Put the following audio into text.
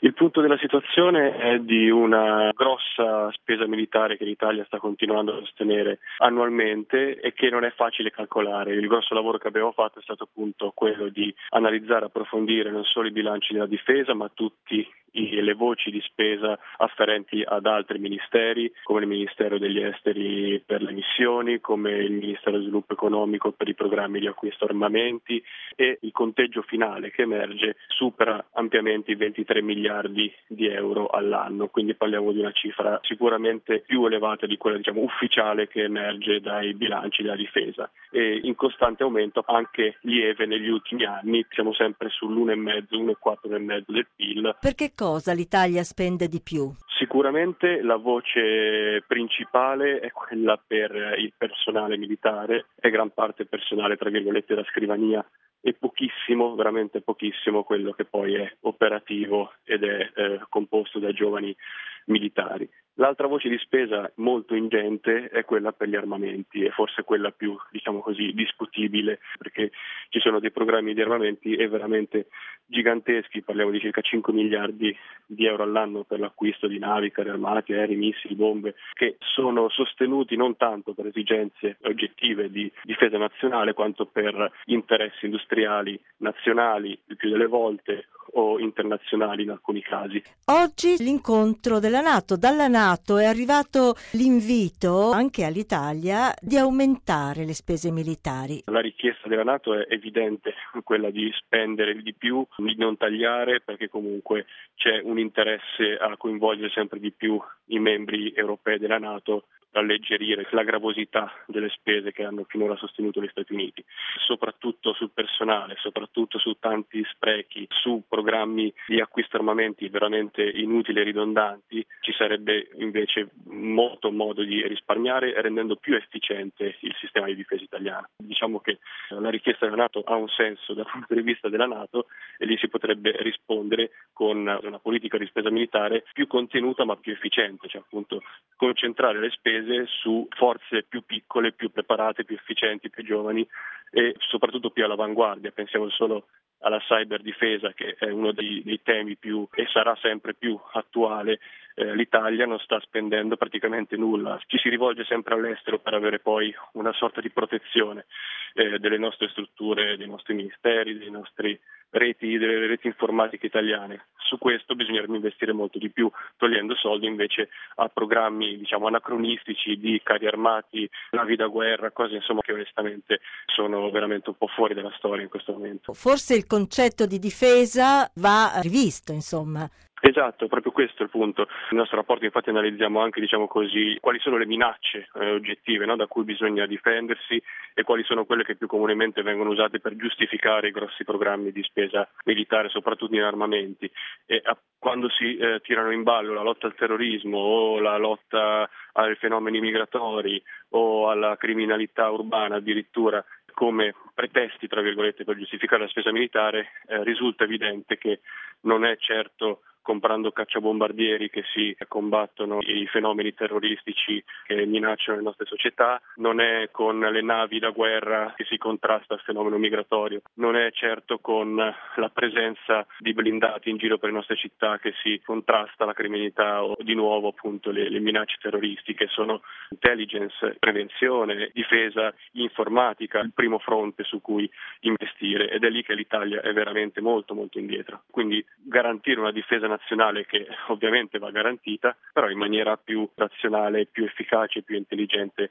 Il punto della situazione è di una grossa spesa militare che l'Italia sta continuando a sostenere annualmente e che non è facile calcolare. Il grosso lavoro che abbiamo fatto è stato appunto quello di analizzare, approfondire non solo i bilanci della difesa, ma tutti le voci di spesa afferenti ad altri ministeri, come il Ministero degli Esteri per le missioni, come il Ministero dello Sviluppo Economico per i programmi di acquisto armamenti, e il conteggio finale che emerge supera ampiamente i 23 miliardi di euro all'anno, quindi parliamo di una cifra sicuramente più elevata di quella ufficiale che emerge dai bilanci della difesa, e in costante aumento anche lieve negli ultimi anni. Siamo sempre sull'1,5, 1,4 del PIL. Per che cosa l'Italia spende di più? Sicuramente la voce principale è quella per il personale militare, è gran parte personale tra virgolette da scrivania, e pochissimo, veramente pochissimo, quello che poi è operativo ed è composto da giovani militari. L'altra voce di spesa molto ingente è quella per gli armamenti, e forse quella più, discutibile, perché ci sono dei programmi di armamenti veramente giganteschi, parliamo di circa 5 miliardi di euro all'anno per l'acquisto di navi, carri armati, aerei, missili, bombe, che sono sostenuti non tanto per esigenze oggettive di difesa nazionale quanto per interessi industriali nazionali il più delle volte, o internazionali in alcuni casi. Oggi l'incontro della NATO. Dalla NATO è arrivato l'invito anche all'Italia di aumentare le spese militari. La richiesta della NATO è evidente, quella di spendere di più, di non tagliare, perché comunque c'è un interesse a coinvolgere sempre di più i membri europei della NATO, alleggerire la gravosità delle spese che hanno finora sostenuto gli Stati Uniti, soprattutto sul personale, soprattutto su tanti sprechi, su programmi di acquisto armamenti veramente inutili e ridondanti. Ci sarebbe invece molto modo di risparmiare, rendendo più efficiente il sistema di difesa italiano. Diciamo che la richiesta della NATO ha un senso dal punto di vista della NATO, e lì si potrebbe rispondere con una politica di spesa militare più contenuta ma più efficiente, cioè appunto concentrare le spese su forze più piccole, più preparate, più efficienti, più giovani e soprattutto più all'avanguardia. Pensiamo solo alla cyber difesa, che è uno dei temi più e sarà sempre più attuale. L'Italia non sta spendendo praticamente nulla, ci si rivolge sempre all'estero per avere poi una sorta di protezione delle nostre strutture, dei nostri ministeri, dei nostri delle reti informatiche italiane. Su questo bisognerebbe investire molto di più, togliendo soldi invece a programmi anacronistici di carri armati, navi da guerra, cose che onestamente sono veramente un po' fuori dalla storia in questo momento. Forse il concetto di difesa va rivisto, insomma. Esatto, proprio questo è il punto. Nel nostro rapporto infatti analizziamo anche, quali sono le minacce oggettive, no, da cui bisogna difendersi, e quali sono quelle che più comunemente vengono usate per giustificare i grossi programmi di spesa militare, soprattutto in armamenti. E quando si tirano in ballo la lotta al terrorismo o la lotta ai fenomeni migratori o alla criminalità urbana addirittura come pretesti, tra virgolette, per giustificare la spesa militare, risulta evidente che non è certo comprando cacciabombardieri che si combattono i fenomeni terroristici che minacciano le nostre società, non è con le navi da guerra che si contrasta il fenomeno migratorio, non è certo con la presenza di blindati in giro per le nostre città che si contrasta la criminalità o di nuovo appunto le minacce terroristiche. Sono intelligence, prevenzione, difesa, informatica il primo fronte su cui investire, ed è lì che l'Italia è veramente molto molto indietro. Quindi garantire una difesa nazionale che ovviamente va garantita, però in maniera più razionale, più efficace, più intelligente